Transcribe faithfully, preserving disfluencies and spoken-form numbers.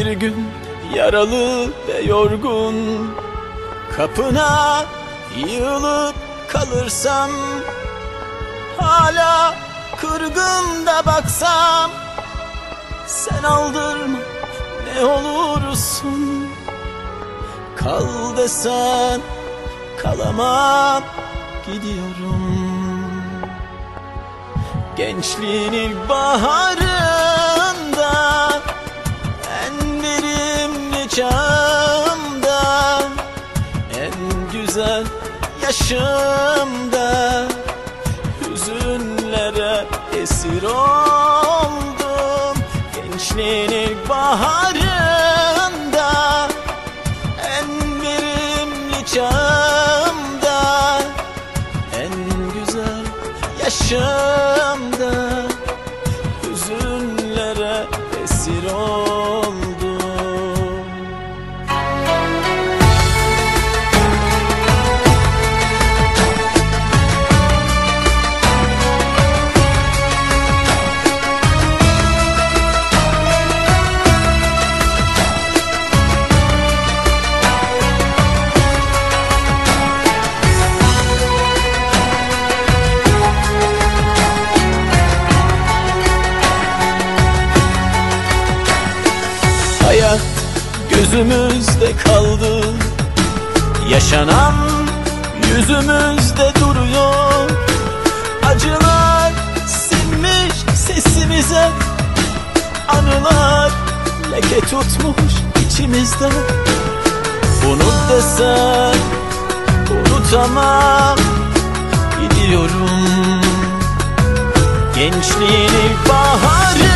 Bir gün yaralı ve yorgun kapına yığılıp kalırsam, hala kırgın da baksam, sen aldırma ne olursun. Kal desen kalamam, gidiyorum. Gençliğin ilk baharında, en verimli çağımda, en güzel yaşımda hüzünlere esir oldum. Gençliğin ilk baharında, en verimli çağımda, en güzel yaşımda hüzünlere esir oldum. Hayat gözümüzde kaldı, yaşanan yüzümüzde duruyor. Acılar sinmiş sesimize, anılar leke tutmuş içimizde. Unut desen unutamam, gidiyorum. Gençliğin ilk baharı